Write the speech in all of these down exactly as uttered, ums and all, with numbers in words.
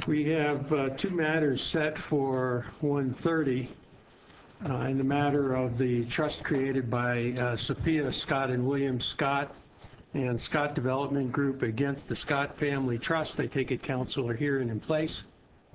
We have uh, two matters set for one thirty uh, in the matter of the trust created by uh, Sophia Scott and William Scott and Scott Development Group against the Scott Family Trust. I take it counsel are here and in place.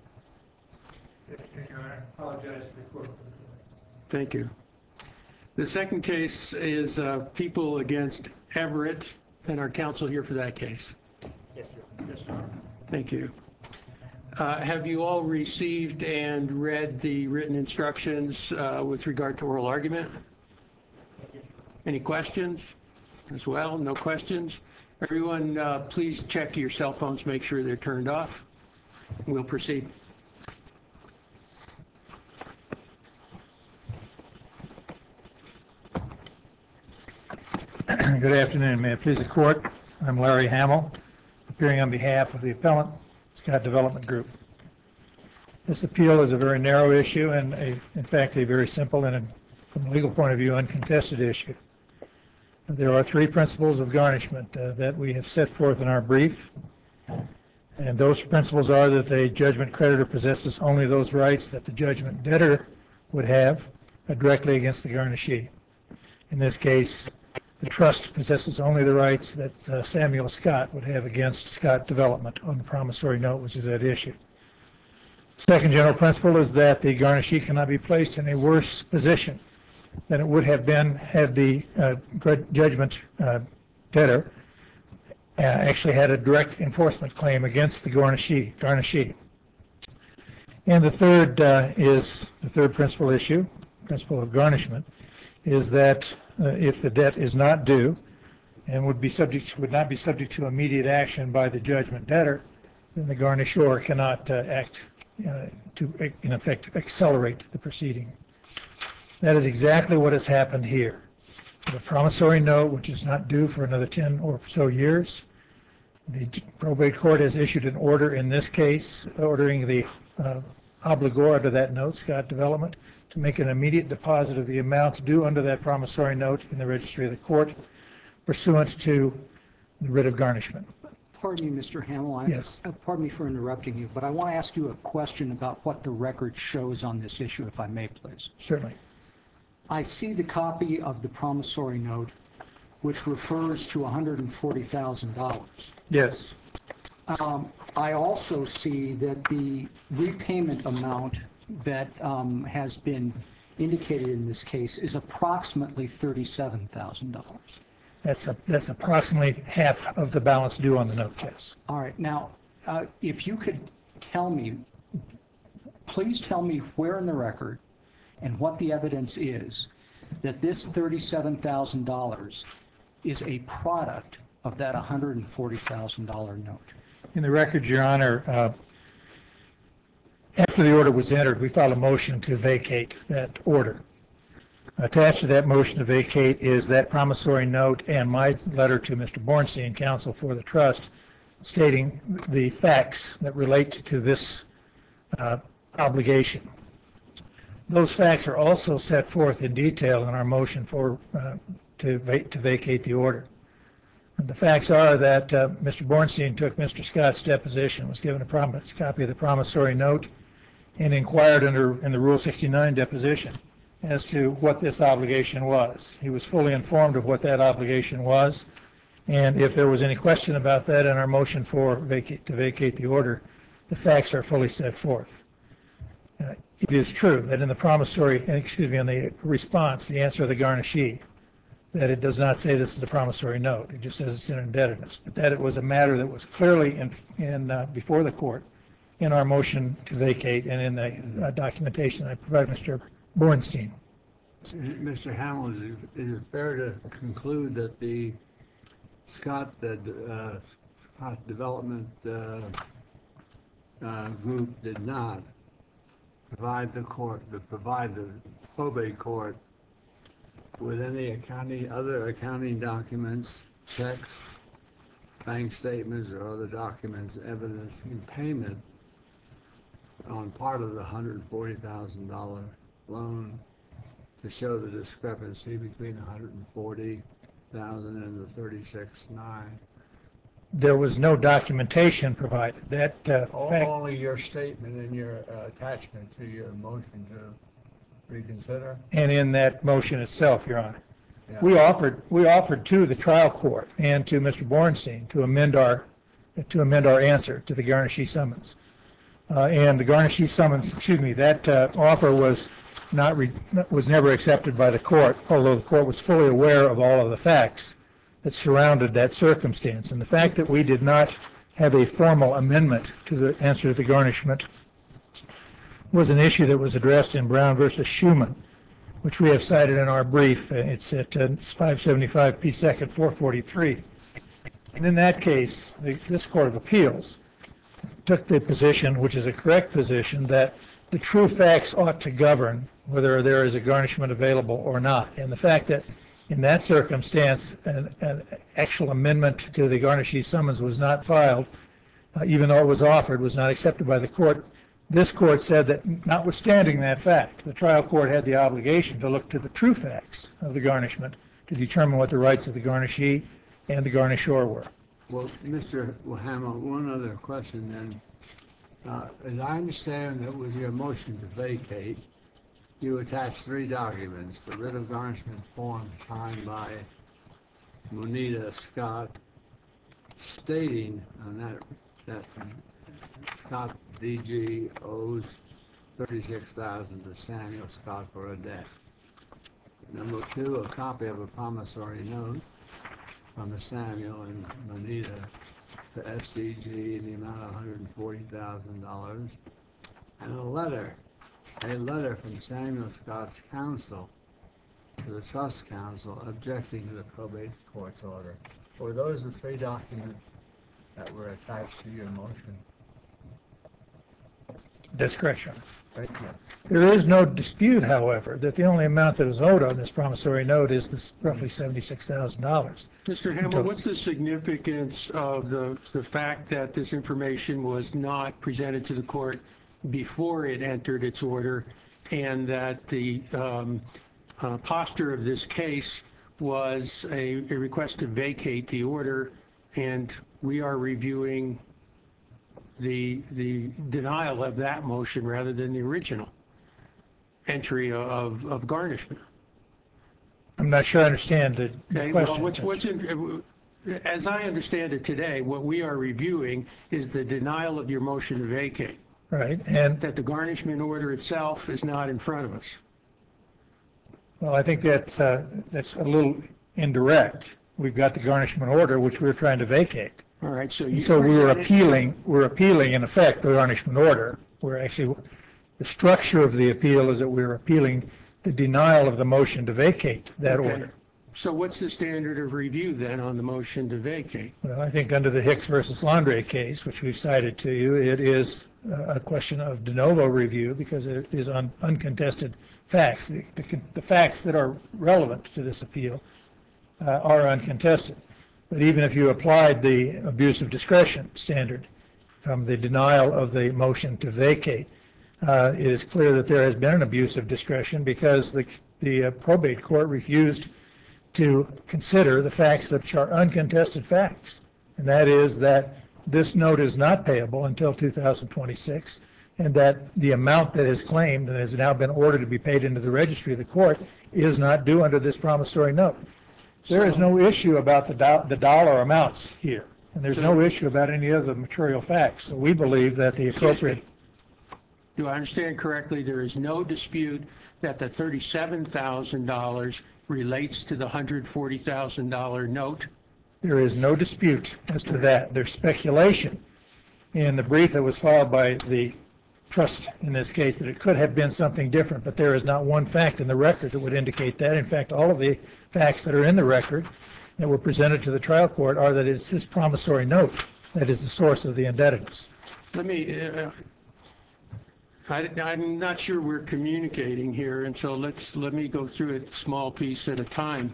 I apologize to the court. Thank you. The second case is uh, People against Everett, and our counsel here for that case. Yes, sir. Yes, sir. Thank you. Uh, have you all received and read the written instructions uh, with regard to oral argument? Any questions as well? No questions? Everyone, uh, please check your cell phones, make sure they're turned off. We'll proceed. Good afternoon. May it please the court. I'm Larry Hamill, appearing on behalf of the appellant, Scott Development Group. This appeal is a very narrow issue and, a, in fact, a very simple and, a, from a legal point of view, uncontested issue. There are three principles of garnishment uh, that we have set forth in our brief, and those principles are that the judgment creditor possesses only those rights that the judgment debtor would have uh, directly against the garnishee. In this case, the trust possesses only the rights that uh, Samuel Scott would have against Scott Development on the promissory note, which is at issue. The second general principle is that the garnishee cannot be placed in a worse position than it would have been had the uh, judgment uh, debtor uh, actually had a direct enforcement claim against the garnishee. garnishee. And the third uh, is the third principal issue, principle of garnishment, is that uh, if the debt is not due and would be subject would not be subject to immediate action by the judgment debtor, then the garnishor cannot uh, act uh, to, in effect, accelerate the proceeding. That is exactly what has happened here. The promissory note, which is not due for another ten or so years, the probate court has issued an order in this case ordering the uh, obligor to that note, Scott Development, to make an immediate deposit of the amounts due under that promissory note in the registry of the court pursuant to the writ of garnishment. Pardon me, Mister Hamill. I, yes. Uh, pardon me for interrupting you, but I want to ask you a question about what the record shows on this issue, if I may, please. Certainly. I see the copy of the promissory note, which refers to one hundred forty thousand dollars. Yes. Um, I also see that the repayment amount that um, has been indicated in this case is approximately thirty-seven thousand dollars. That's a, that's approximately half of the balance due on the note, yes. All right. Now, uh, if you could tell me, please tell me where in the record and what the evidence is that this thirty-seven thousand dollars is a product of that one hundred forty thousand dollars note. In the record, Your Honor, uh, after the order was entered, we filed a motion to vacate that order. Attached to that motion to vacate is that promissory note and my letter to Mister Bornstein, counsel for the trust, stating the facts that relate to this uh, obligation. Those facts are also set forth in detail in our motion for uh, to, va to vacate the order. And the facts are that uh, Mister Bornstein took Mister Scott's deposition, was given a promise, copy of the promissory note, and inquired under in the Rule sixty-nine deposition as to what this obligation was. He was fully informed of what that obligation was, and if there was any question about that in our motion for vacate, to vacate the order, the facts are fully set forth. Uh, it is true that in the promissory, excuse me, in the response, the answer of the garnishee, that it does not say this is a promissory note. It just says it's an indebtedness, but that it was a matter that was clearly in, in uh, before the court in our motion to vacate and in the uh, documentation I provided Mister Bornstein. Mister Hamill, is it, is it fair to conclude that the Scott uh, uh, Scott Development uh, uh, Group did not provide the court, to provide the probate court with any accounting, other accounting documents, checks, bank statements, or other documents evidencing payment on part of the one hundred forty thousand dollar loan to show the discrepancy between one hundred forty thousand and the thirty-six nine? there was no documentation provided. That uh, O- fact, Only your statement and your uh, attachment to your motion to reconsider? and in that motion itself, Your Honor. Yeah. We offered, we offered to the trial court and to Mister Bornstein to amend our, to amend our answer to the Garnachie summons. Uh, and the Garnachie summons, excuse me, that uh, offer was not, re, was never accepted by the court, although the court was fully aware of all of the facts that surrounded that circumstance. And the fact that we did not have a formal amendment to the answer to the garnishment was an issue that was addressed in Brown versus Schuman, which we have cited in our brief. It's at uh, five seventy-five P second four forty-three. And in that case, the, this Court of Appeals took the position, which is a correct position, that the true facts ought to govern whether there is a garnishment available or not. And the fact that in that circumstance, an, an actual amendment to the Garnachie summons was not filed, uh, even though it was offered, was not accepted by the court. This court said that notwithstanding that fact, the trial court had the obligation to look to the true facts of the garnishment to determine what the rights of the garnishee and the garnishor were. Well, Mister Hamill, one other question then. Uh, As I understand that with your motion to vacate, you attached three documents: the writ of garnishment form signed by Moneta Scott, stating on that that Scott D G owes thirty-six thousand dollars to Samuel Scott for a debt. Number two, a copy of a promissory note from the Samuel and Moneta to S D G in the amount of one hundred forty thousand dollars, and a letter, a letter from Samuel Scott's counsel to the trust counsel objecting to the probate court's order. Were those the three documents that were attached to your motion? Discretion. Thank you. There is no dispute, however, that the only amount that is owed on this promissory note is this roughly seventy-six thousand dollars. Mister Hamill, what's the significance of the, the fact that this information was not presented to the court before it entered its order, and that the um, uh, posture of this case was a, a request to vacate the order, and we are reviewing the, the denial of that motion rather than the original entry of, of garnishment? I'm not sure I understand the Okay, well, question. what's, what's in, as I understand it today, what we are reviewing is the denial of your motion to vacate, Right, and, that the garnishment order itself is not in front of us. well, I think that's, uh, that's a little indirect. We've got the garnishment order, which we're trying to vacate. All right, so you And so we were presented- appealing, we're appealing, in effect, the garnishment order. We're actually, the structure of the appeal is that we're appealing the denial of the motion to vacate that Okay. order. So what's the standard of review then on the motion to vacate? Well, I think under the Hicks versus Landry case, which we've cited to you, it is uh, a question of de novo review because it is on uncontested facts. The, the, the facts that are relevant to this appeal uh, are uncontested. But even if you applied the abuse of discretion standard from the denial of the motion to vacate, uh, it is clear that there has been an abuse of discretion because the, the uh, probate court refused to consider the facts that are uncontested facts. And that is that this note is not payable until two thousand twenty-six, and that the amount that is claimed and has now been ordered to be paid into the registry of the court is not due under this promissory note. There is no issue about the, do the dollar amounts here, and there's no issue about any of the material facts. So we believe that the appropriate... Do I understand correctly, there is no dispute that the thirty-seven thousand dollars relates to the one hundred forty thousand dollar note? There is no dispute as to that. There's speculation in the brief that was filed by the trust in this case that it could have been something different, but there is not one fact in the record that would indicate that. In fact, all of the facts that are in the record that were presented to the trial court are that it's this promissory note that is the source of the indebtedness. Let me, uh, I, I'm not sure we're communicating here, and so let's, let me go through it small piece at a time.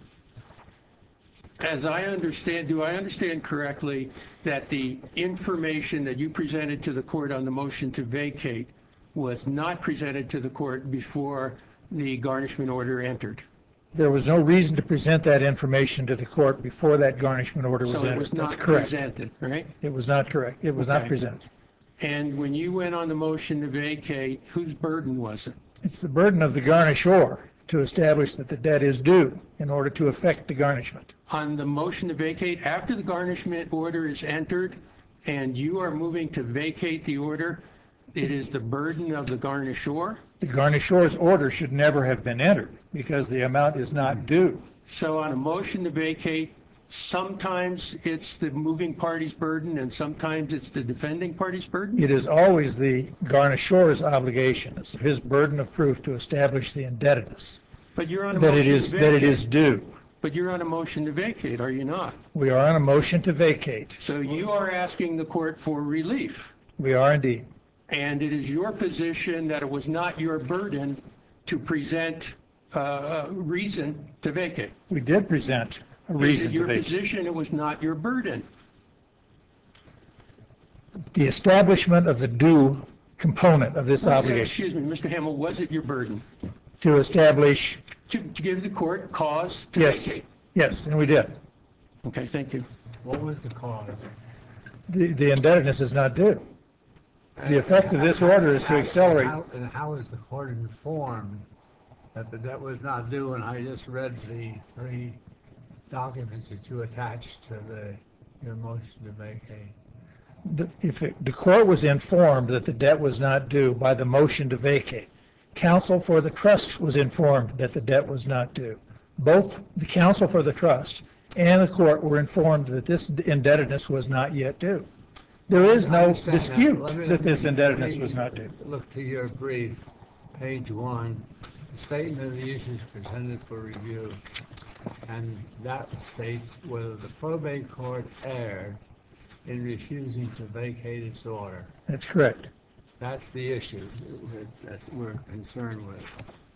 As I understand, do I understand correctly that the information that you presented to the court on the motion to vacate was not presented to the court before the garnishment order entered? There was no reason to present that information to the court before that garnishment order was So it entered. was That's not correct. presented, right? It was not correct. It was not Okay. presented. And when you went on the motion to vacate, whose burden was it? It's the burden of the garnishor to establish that the debt is due in order to effect the garnishment. On the motion to vacate, after the garnishment order is entered and you are moving to vacate the order, it is the burden of the garnishor? The garnishor's order should never have been entered because the amount is not due. So on a motion to vacate, sometimes it's the moving party's burden and sometimes it's the defending party's burden? It is always the garnishor's obligation, it's his burden of proof to establish the indebtedness, But you're on a that it motion is, to that it is vacate. due. But you're on a motion to vacate, are you not? We are on a motion to vacate. So you are asking the court for relief. We are indeed. And it is your position that it was not your burden to present uh, a reason to vacate. We did present a Is it reason to your vacate. position it was not your burden? The establishment of the due component of this Was it- obligation Excuse me, Mister Hamel, was it your burden to establish, to to give the court cause to yes, vacate? yes, and we did. Okay, thank you. What was the cause? The, the indebtedness is not due. The effect of this order is to accelerate. How- And how is the court informed that the debt was not due? And I just read the three documents that you attached to the, your motion to vacate. The- If it- the court was informed that the debt was not due by the motion to vacate, counsel for the trust was informed that the debt was not due. Both the counsel for the trust and the court were informed that this indebtedness was not yet due. There is I no understand that. dispute Let me- that this indebtedness let me was not due. Look to your brief, page one, the statement of the issues presented for review. And that states whether the probate court erred in refusing to vacate its order. That's correct. That's the issue that, that we're concerned with.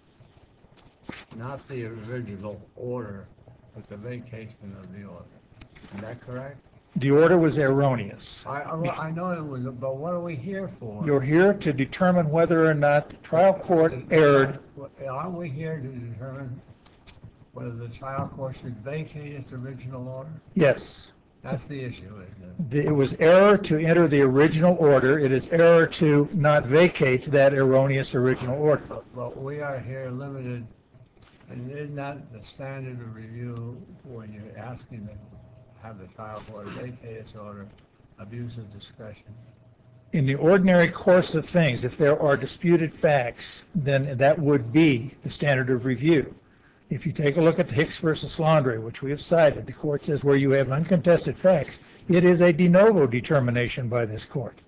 Not the original order, but the vacation of the order. Is that correct? The order was erroneous. I, I I know it was, but what are we here for? You're here to determine whether or not the trial court erred. Aren't we here to determine whether the trial court should vacate its original order? Yes. That's the issue, isn't it? The- It was error to enter the original order. It is error to not vacate that erroneous original order. But, but we are here limited, and isn't that the standard of review when you're asking to have the trial court vacate its order, abuse of discretion? In the ordinary course of things, if there are disputed facts, then that would be the standard of review. If you take a look at Hicks versus Laundrie, which we have cited, the court says where you have uncontested facts, it is a de novo determination by this court.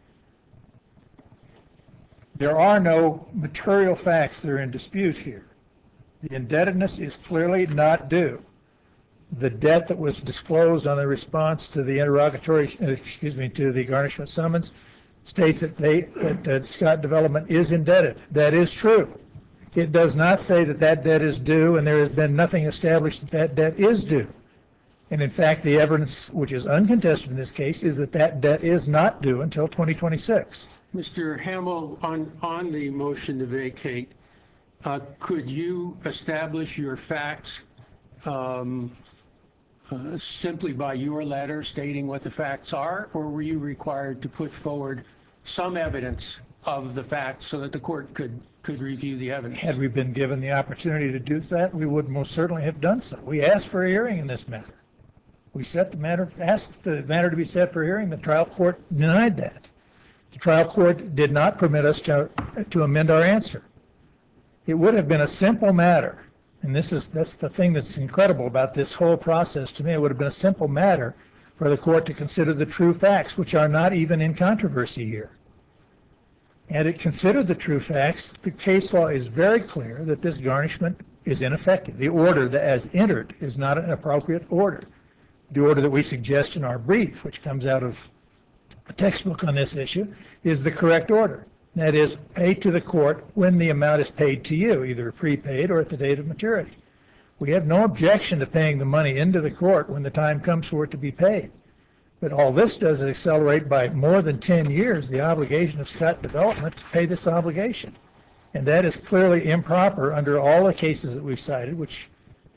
There are no material facts that are in dispute here. The indebtedness is clearly not due. The debt that was disclosed on the response to the interrogatory, excuse me, to the garnishment summons states that they, that uh, Scott Development is indebted. That is true. It does not say that that debt is due, and there has been nothing established that that debt is due. And in fact, the evidence, which is uncontested in this case, is that that debt is not due until twenty twenty-six. Mister Hamel, on, on the motion to vacate, uh, could you establish your facts um, uh, simply by your letter stating what the facts are, or were you required to put forward some evidence of the facts so that the court could, could review the evidence? Had we been given the opportunity to do that, we would most certainly have done so. We asked for a hearing in this matter. We set the matter, asked the matter to be set for hearing. The trial court denied that. The trial court did not permit us to, to amend our answer. It would have been a simple matter, and this is, that's the thing that's incredible about this whole process to me. It would have been a simple matter for the court to consider the true facts, which are not even in controversy here. And it considered the true facts. The case law is very clear that this garnishment is ineffective. The order that as entered is not an appropriate order. The order that we suggest in our brief, which comes out of a textbook on this issue, is the correct order. That is, pay to the court when the amount is paid to you, either prepaid or at the date of maturity. We have no objection to paying the money into the court when the time comes for it to be paid. But all this does is accelerate by more than ten years the obligation of Scott Development to pay this obligation. And that is clearly improper under all the cases that we've cited, which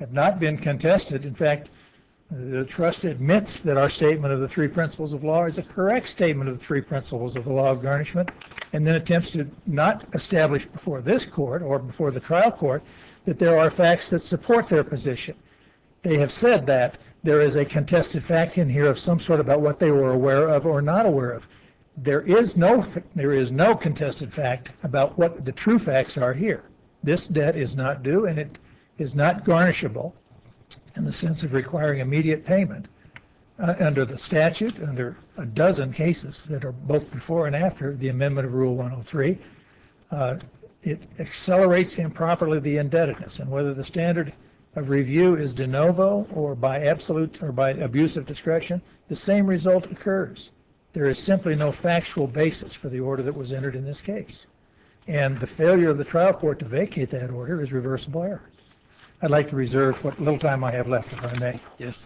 have not been contested. In fact, the trust admits that our statement of the three principles of law is a correct statement of the three principles of the law of garnishment, and then attempts to not establish before this court or before the trial court that there are facts that support their position. They have said that there is a contested fact in here of some sort about what they were aware of or not aware of. There is no, there is no contested fact about what the true facts are here. This debt is not due, and it is not garnishable in the sense of requiring immediate payment. Uh, under the statute, under a dozen cases that are both before and after the amendment of Rule one oh three, uh, it accelerates improperly the indebtedness. And whether the standard of review is de novo or by absolute or by abuse of discretion, the same result occurs. There is simply no factual basis for the order that was entered in this case. And the failure of the trial court to vacate that order is reversible error. I'd like to reserve what little time I have left, if I may. Yes.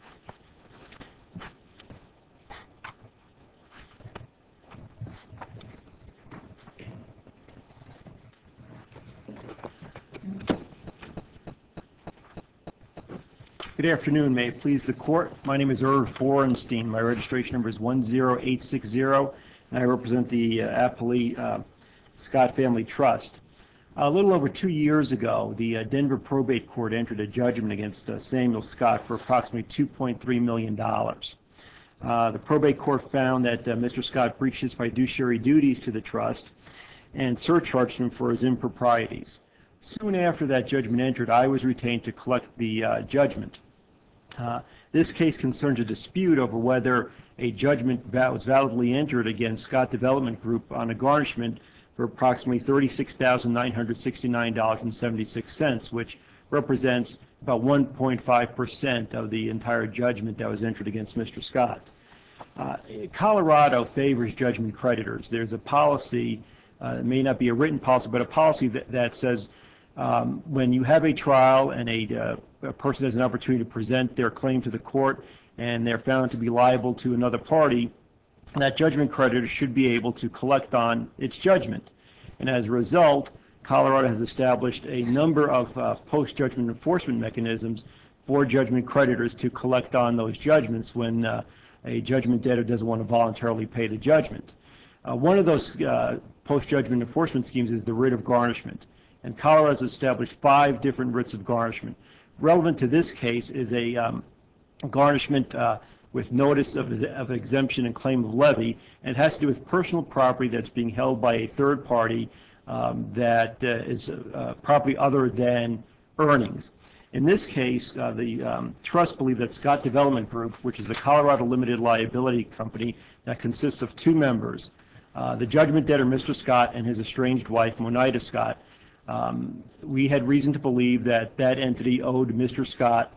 Good afternoon. May it please the court. My name is Irv Borenstein. My registration number is one zero eight six zero, and I represent the uh, Applee uh, Scott Family Trust. A little over two years ago, the uh, Denver Probate Court entered a judgment against uh, Samuel Scott for approximately two point three million dollars. Uh, the probate court found that uh, Mister Scott breached his fiduciary duties to the trust and surcharged him for his improprieties. Soon after that judgment entered, I was retained to collect the uh, judgment. Uh, this case concerns a dispute over whether a judgment va- was validly entered against Scott Development Group on a garnishment for approximately thirty-six thousand nine hundred sixty-nine dollars and seventy-six cents, which represents about one point five percent of the entire judgment that was entered against Mister Scott. Uh, Colorado favors judgment creditors. There's a policy, uh, it may not be a written policy, but a policy that, that says um, when you have a trial and a, uh, a person has an opportunity to present their claim to the court and they're found to be liable to another party, that judgment creditor should be able to collect on its judgment. And as a result, Colorado has established a number of uh, post-judgment enforcement mechanisms for judgment creditors to collect on those judgments when uh, a judgment debtor doesn't want to voluntarily pay the judgment. Uh, one of those uh, post-judgment enforcement schemes is the writ of garnishment. And Colorado has established five different writs of garnishment. Relevant to this case is a um, garnishment uh, with notice of, of exemption and claim of levy, and it has to do with personal property that's being held by a third party um, that uh, is uh, property other than earnings. In this case, uh, the um, trust believed that Scott Development Group, which is a Colorado limited liability company that consists of two members, uh, the judgment debtor, Mister Scott, and his estranged wife, Monida Scott, um, we had reason to believe that that entity owed Mister Scott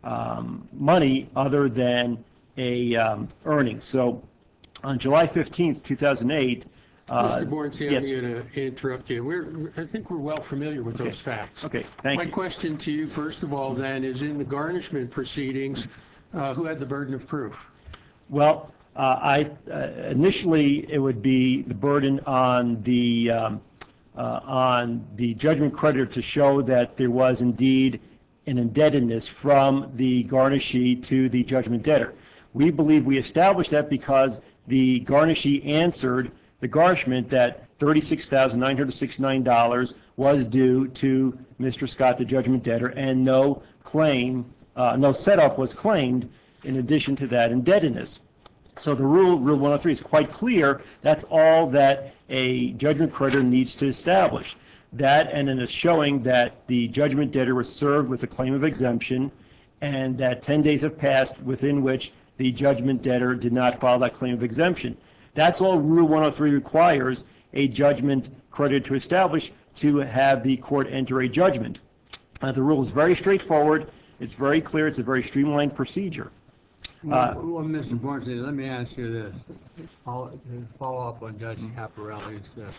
um, money other than a um, earnings. So on July fifteenth, two thousand eight, uh, Mister Borenstein, yes. I'm going to interrupt you. We're, I think we're well familiar with those facts. Okay, thank My you. question to you, first of all, then, is in the garnishment proceedings, uh, who had the burden of proof? Well, uh, I uh, initially it would be the burden on the um, uh, on the judgment creditor to show that there was indeed an indebtedness from the garnishee to the judgment debtor. We believe we established that because the garnishee answered the garnishment that thirty-six thousand nine hundred sixty-nine dollars was due to Mister Scott, the judgment debtor, and no claim, uh, no set-off was claimed in addition to that indebtedness. So the rule, Rule one oh three, is quite clear. That's all that a judgment creditor needs to establish. That and in a showing that the judgment debtor was served with a claim of exemption and that ten days have passed within which the judgment debtor did not file that claim of exemption. That's all Rule one oh three requires a judgment creditor to establish to have the court enter a judgment. Uh, the rule is very straightforward. It's very clear. It's a very streamlined procedure. Well, well, Mister Borenstein, let me ask you this, follow, to follow up on Judge Caparelli's uh,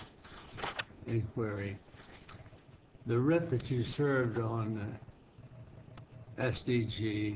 inquiry. The writ that you served on uh, S D G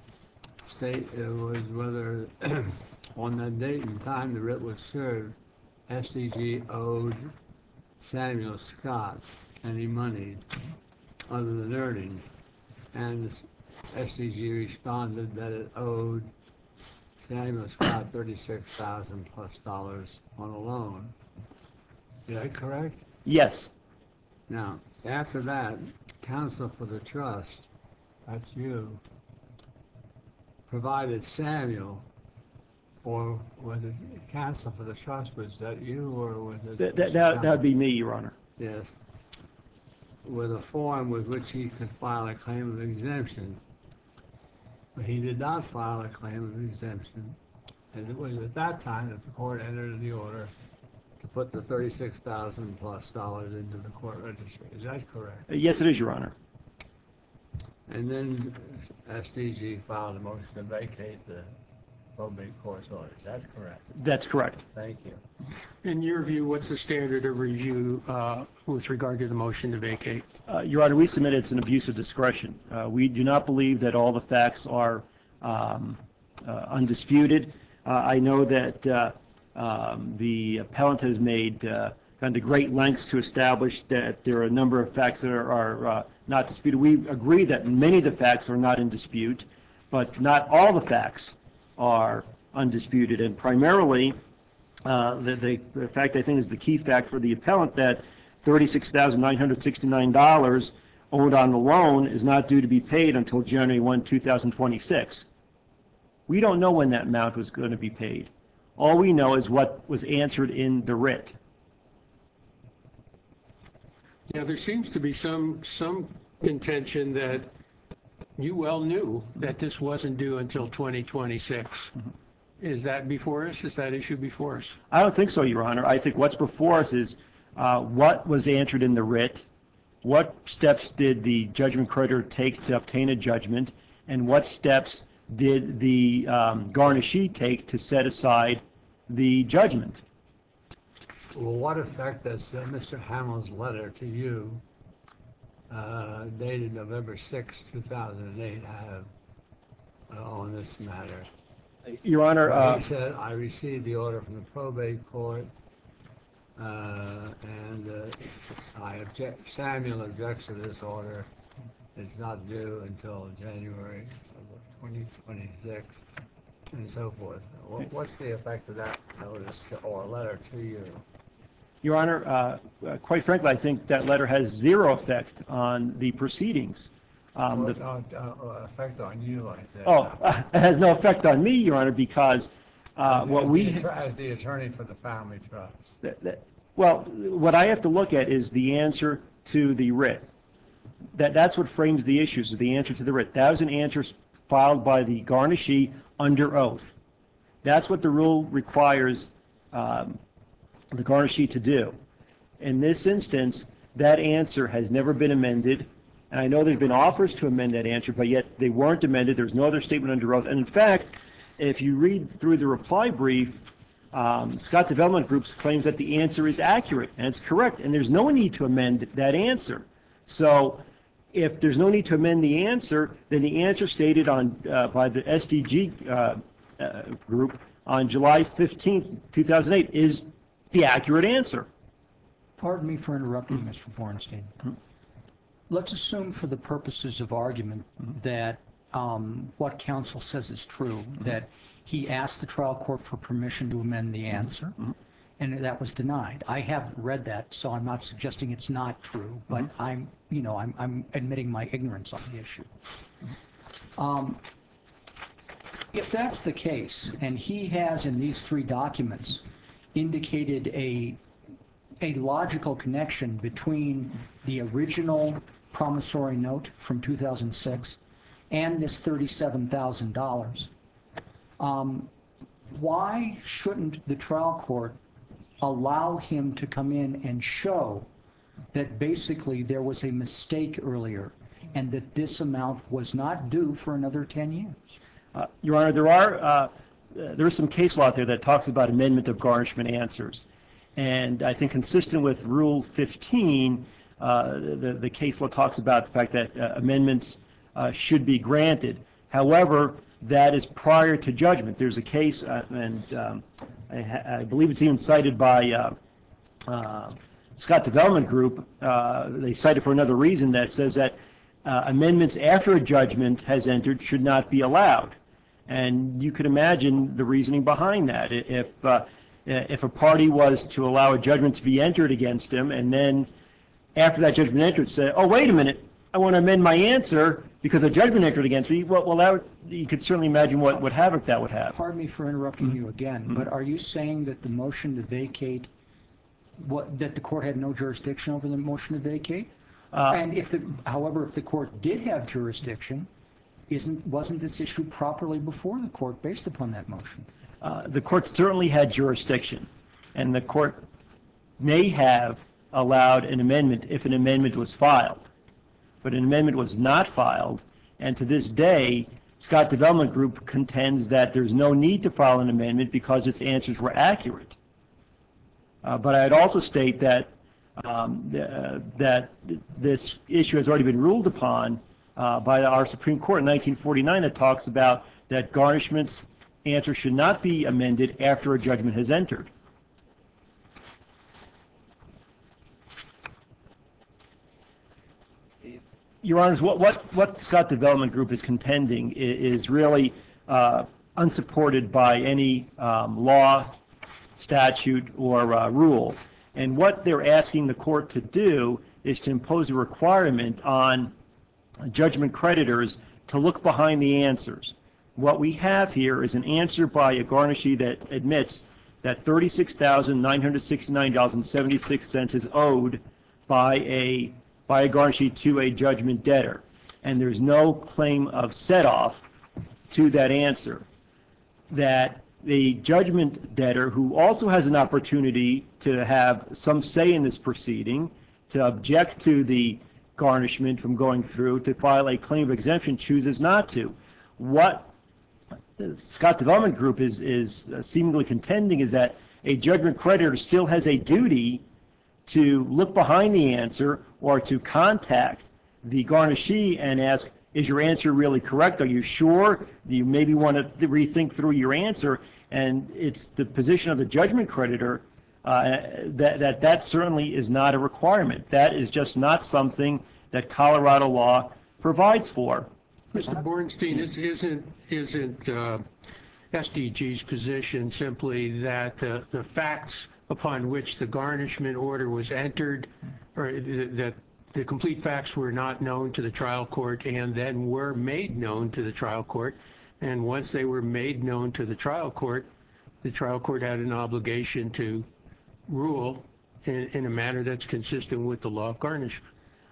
state uh, was whether on that date and time the writ was served, S D G owed Samuel Scott any money other than earnings. and S D G responded that it owed Samuel Scott thirty-six thousand plus dollars on a loan. Is that correct? Yes. Now, after that, counsel for the trust, that's you, provided Samuel, or was it counsel for the trust, was that you, or was it? That, that, that would be me, Your Honor. Yes. With a form with which he could file a claim of exemption. But he did not file a claim of exemption. And it was at that time that the court entered the order to put the thirty-six thousand plus dollars into the court registry. Is that correct? Yes, it is, Your Honor. And then S D G filed a motion to vacate the probate court's order. Is that correct? That's correct. Thank you. In your view, what's the standard of review uh, with regard to the motion to vacate? Uh, Your Honor, we submit it's an abuse of discretion. Uh, we do not believe that all the facts are um, uh, undisputed. Uh, I know that uh, um, the appellant has made uh, gone to great lengths to establish that there are a number of facts that are, are uh, not disputed. We agree that many of the facts are not in dispute, but not all the facts are undisputed. And primarily, uh, the, the, the fact I think is the key fact for the appellant that thirty-six thousand nine hundred sixty-nine dollars owed on the loan is not due to be paid until January first, two thousand twenty-six. We don't know when that amount was going to be paid. All we know is what was answered in the writ. Yeah, there seems to be some, some contention that you well knew that this wasn't due until twenty twenty-six. Is that before us? Is that issue before us? I don't think so, Your Honor. I think what's before us is uh, what was answered in the writ, what steps did the judgment creditor take to obtain a judgment, and what steps did the um, garnishee take to set aside the judgment. Well, what effect does uh, Mister Hamill's letter to you, uh, dated November sixth, two thousand eight, have uh, on this matter? Your Honor, Well, uh, he said, I received the order from the probate court, uh, and uh, I object, Samuel objects to this order. It's not due until January of twenty twenty-six, and so forth. What, what's the effect of that notice to, or letter to you? Your Honor, uh, uh, quite frankly, I think that letter has zero effect on the proceedings. Um, What the, uh, uh, effect on you like that? oh, it has no effect on me, Your Honor, because uh, As- what as we... the atter- As the attorney for the family trust. that- that- well, what I have to look at is the answer to the writ. That, that's what frames the issues, is the answer to the writ. That was an answer filed by the garnishee under oath. That's what the rule requires um, the garnishee to do. In this instance, that answer has never been amended, and I know there's been offers to amend that answer, but yet they weren't amended. There's no other statement under oath. And in fact, if you read through the reply brief, um, Scott Development Group claims that the answer is accurate, and it's correct, and there's no need to amend that answer. So if there's no need to amend the answer, then the answer stated on uh, by the S D G uh, uh, group on July fifteenth, two thousand eight is the accurate answer. Pardon me for interrupting, Mister Bornstein. Let's assume for the purposes of argument that um, what counsel says is true, that he asked the trial court for permission to amend the answer, and that was denied. I haven't read that, so I'm not suggesting it's not true, but I'm, you know, I'm, I'm admitting my ignorance on the issue. Um, if that's the case, and he has in these three documents indicated a a logical connection between the original promissory note from two thousand six and this thirty-seven thousand dollars, um, why shouldn't the trial court allow him to come in and show that basically there was a mistake earlier and that this amount was not due for another ten years? Uh, Your Honor, there are uh, there is some case law out there that talks about amendment of garnishment answers. And I think consistent with Rule fifteen, uh, the, the case law talks about the fact that uh, amendments uh, should be granted. However, that is prior to judgment. There's a case, uh, and um, I, ha I believe it's even cited by uh, uh, Scott Development Group. Uh, they cite it for another reason that says that uh, amendments after a judgment has entered should not be allowed. And you could imagine the reasoning behind that. If, uh, if a party was to allow a judgment to be entered against him, and then after that judgment entered say, oh, wait a minute, I want to amend my answer because a judgment entered against me, well, well that would, you could certainly imagine what, what havoc that would have. Pardon me for interrupting Mm-hmm. you again, but are you saying that the motion to vacate, what, that the court had no jurisdiction over the motion to vacate? Uh, And if the, however, if the court did have jurisdiction, isn't, wasn't this issue properly before the court based upon that motion? Uh, the court certainly had jurisdiction, and the court may have allowed an amendment if an amendment was filed. But an amendment was not filed, and to this day, Scott Development Group contends that there's no need to file an amendment because its answers were accurate. Uh, but I'd also state that um, uh, that this issue has already been ruled upon uh, by our Supreme Court in nineteen forty-nine that talks about that garnishment's answer should not be amended after a judgment has entered. Your Honors, what, what, what Scott Development Group is contending is, is really uh, unsupported by any um, law, statute, or uh, rule. And what they're asking the court to do is to impose a requirement on judgment creditors to look behind the answers. What we have here is an answer by a garnishee that admits that thirty-six thousand nine hundred sixty-nine dollars and seventy-six cents is owed by a by a garnishee to a judgment debtor, and there's no claim of set-off to that answer. That the judgment debtor, who also has an opportunity to have some say in this proceeding, to object to the garnishment from going through, to file a claim of exemption, chooses not to. What Scott Development Group is, is seemingly contending is that a judgment creditor still has a duty to look behind the answer or to contact the garnishee and ask, is your answer really correct? Are you sure? Do you maybe want to rethink through your answer? And it's the position of the judgment creditor uh, that, that that certainly is not a requirement. That is just not something that Colorado law provides for. Mister Bornstein, is- isn't, isn't uh, S D G's position simply that uh, the facts upon which the garnishment order was entered, or th- that the complete facts were not known to the trial court and then were made known to the trial court, and once they were made known to the trial court, the trial court had an obligation to rule in, in a manner that's consistent with the law of garnishment?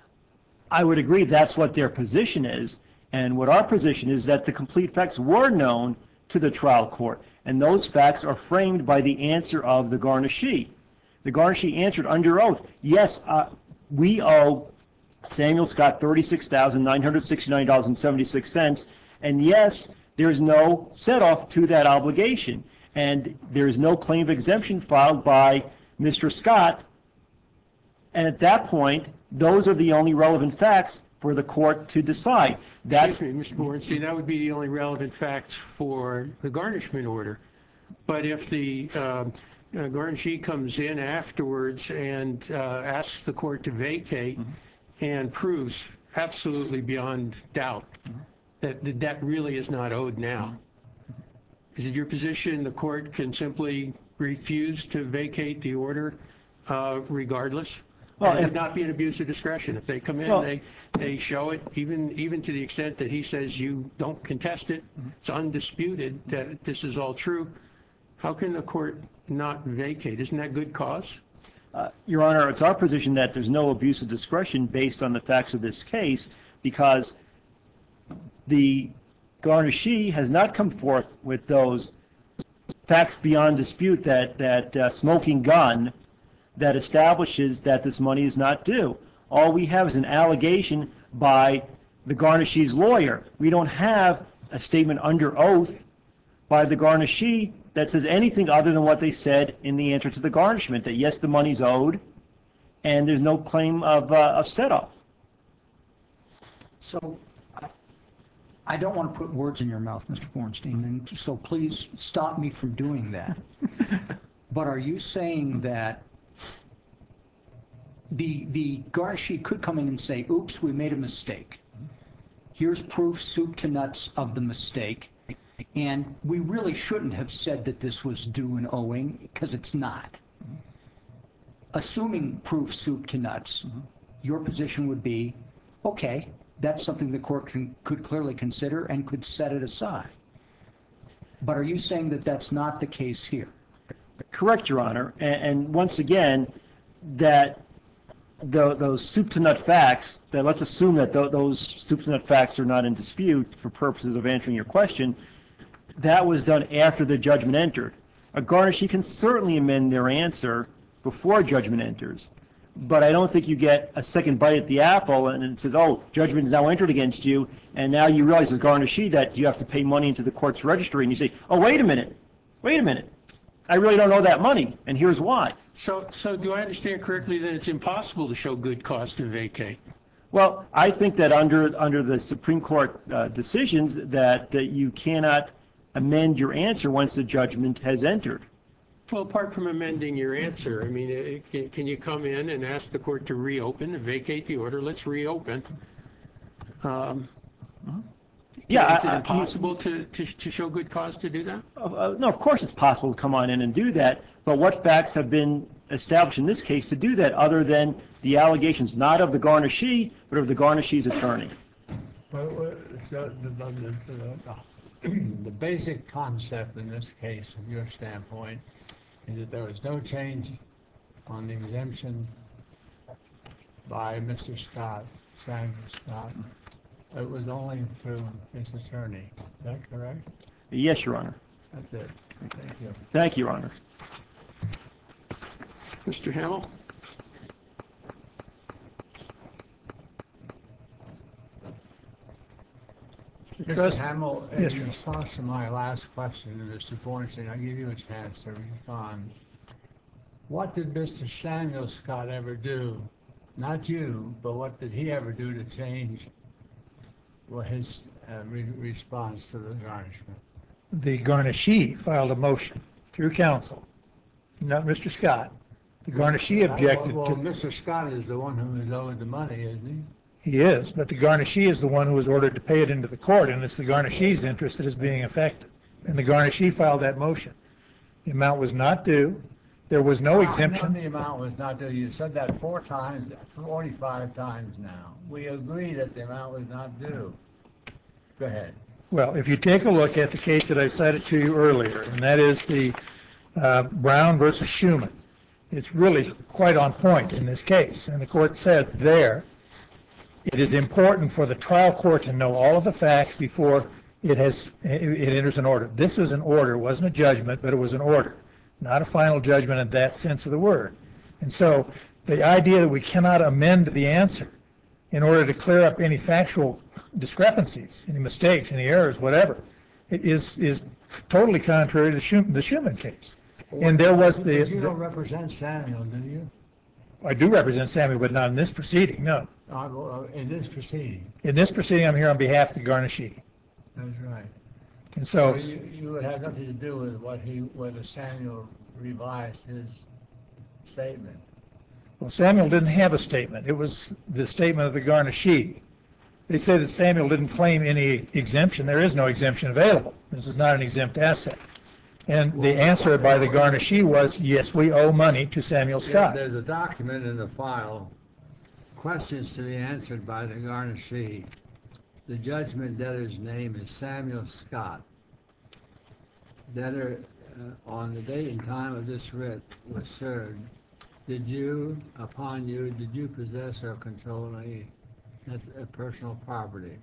I would agree that's what their position is, and what our position is that the complete facts were known to the trial court, and those facts are framed by the answer of the garnishee. The garnishee answered under oath, yes, uh, we owe Samuel Scott thirty-six thousand nine hundred sixty-nine dollars and seventy-six cents, and yes, there's no set-off to that obligation, and there's no claim of exemption filed by Mister Scott, and at that point, those are the only relevant facts for the court to decide. That's, Excuse me, Mister Bornstein, that would be the only relevant facts for the garnishment order. But if the um, uh, garnishee comes in afterwards and uh, asks the court to vacate and proves absolutely beyond doubt that the debt really is not owed now, is it your position the court can simply refuse to vacate the order uh, regardless? Well, And it if- would not be an abuse of discretion. If they come in, Well- they, they show it, even, even to the extent that he says you don't contest it, it's undisputed that this is all true, how can the court not vacate? Isn't that good cause? Uh, Your Honor, it's our position that there's no abuse of discretion based on the facts of this case, because the garnishee has not come forth with those facts beyond dispute, that, that uh, smoking gun that establishes that this money is not due. All we have is an allegation by the garnishee's lawyer. We don't have a statement under oath by the garnishee that says anything other than what they said in the answer to the garnishment, that yes, the money's owed, and there's no claim of, uh, of set-off. So I- I don't want to put words in your mouth, Mister Bornstein, and so please stop me from doing that. But are you saying that the, the garnishee could come in and say, oops, we made a mistake, here's proof soup to nuts of the mistake, and we really shouldn't have said that this was due and owing, because it's not. Assuming proof soup to nuts, your position would be, okay, that's something the court can, could clearly consider and could set it aside. But are you saying that that's not the case here? Correct, Your Honor. And, and once again, that the, those soup to nut facts, that let's assume that th those soup to nut facts are not in dispute for purposes of answering your question, that was done after the judgment entered. A garnishee can certainly amend their answer before judgment enters, but I don't think you get a second bite at the apple and it says, oh, judgment is now entered against you, and now you realize as garnishee that you have to pay money into the court's registry, and you say, oh, wait a minute, wait a minute, I really don't owe that money, and here's why. So, so do I understand correctly that it's impossible to show good cause to vacate? Well, I think that under under the Supreme Court uh, decisions that uh, you cannot amend your answer once the judgment has entered. Well, apart from amending your answer, I mean, it- can, can you come in and ask the court to reopen and vacate the order? Let's reopen. Um, Yeah, Is it I- I- impossible to, to, to show good cause to do that? Uh, no, of course it's possible to come on in and do that, but what facts have been established in this case to do that other than the allegations not of the garnishee, but of the garnishee's attorney? Well, well, so the, the, the, the, the basic concept in this case, from your standpoint, is that there was no change on the exemption by Mister Scott, Samuel Scott. It was only through his attorney. Is that correct? Yes, Your Honor. That's it. Thank you. Thank you, Your Honor. Mister Hamel? Mister Hamel, in Yes, sir. response to my last question to Mister Bornstein, I give you a chance to respond. What did Mister Samuel Scott ever do? Not you, but what did he ever do to change well, his uh, re- response to the garnishment? The garnishee filed a motion through counsel, not Mister Scott. The garnishee objected Well, well, to, Mister Scott is the one who is owed the money, isn't he? he is, but the garnishee is the one who was ordered to pay it into the court, and it's the garnishee's interest that is being affected. And the garnishee filed that motion. The amount was not due. There was no I know exemption. the amount was not due. You said that four times, forty-five times now. We agree that the amount was not due. Go ahead. Well, if you take a look at the case that I cited to you earlier, and that is the uh, Brown versus Schuman, it's really quite on point in this case. And the court said there, it is important for the trial court to know all of the facts before it has, it it enters an order. This is an order, it wasn't a judgment, but it was an order, not a final judgment in that sense of the word. And so the idea that we cannot amend the answer in order to clear up any factual discrepancies, any mistakes, any errors, whatever, is, is totally contrary to the Schuman, the Schuman case. And there was the, But you don't the- represent Samuel, do you? I do represent Samuel, but not in this proceeding, no. Uh, well, In this proceeding, In this proceeding, I'm here on behalf of the garnishee. that's right. And So so, you, you would have nothing to do with what he, whether Samuel revised his statement. well, Samuel didn't have a statement. It was the statement of the garnishee. They say that Samuel didn't claim any exemption. There is no exemption available. This is not an exempt asset. And the answer by the garnishee was, yes, we owe money to Samuel Scott. There's a document in the file, questions to be answered by the garnishee. The judgment debtor's name is Samuel Scott. Debtor, uh, on the date and time of this writ was served, did you, upon you, did you possess or control any that's a personal property?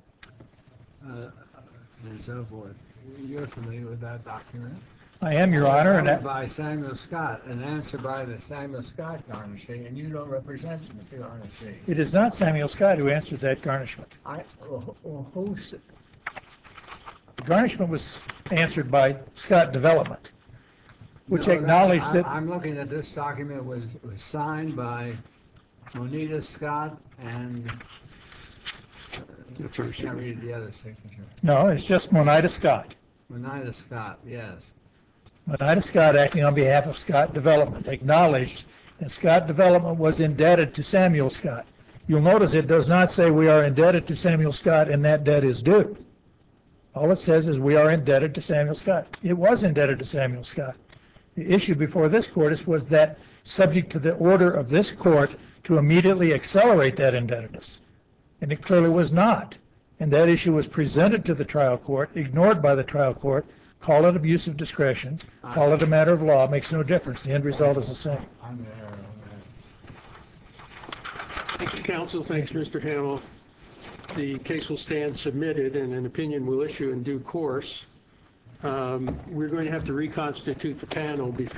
Uh, and so forth. You're familiar with that document? I am, Your Honor, and Covered that, by Samuel Scott, an answer by the Samuel Scott garnishee, and you don't represent the garnishee. it is not Samuel Scott who answered that garnishment. I, well, well, who's, The garnishment was answered by Scott Development, which No, that- acknowledged I- that, I'm looking at this document was, was signed by Monita Scott and, The first can't read the other signature. no, it's just Monita Scott. Monita Scott, yes. Monita Scott, acting on behalf of Scott Development, acknowledged that Scott Development was indebted to Samuel Scott. You'll notice it does not say we are indebted to Samuel Scott and that debt is due. All it says is we are indebted to Samuel Scott. It was indebted to Samuel Scott. The issue before this court is, was that subject to the order of this court to immediately accelerate that indebtedness. And it clearly was not. And that issue was presented to the trial court, ignored by the trial court. Call it abuse of discretion, call it a matter of law, makes no difference. The end result is the same. I'm there on Thank you, counsel. Thanks, Mister Hamel. The case will stand submitted and an opinion will issue in due course. Um, We're going to have to reconstitute the panel before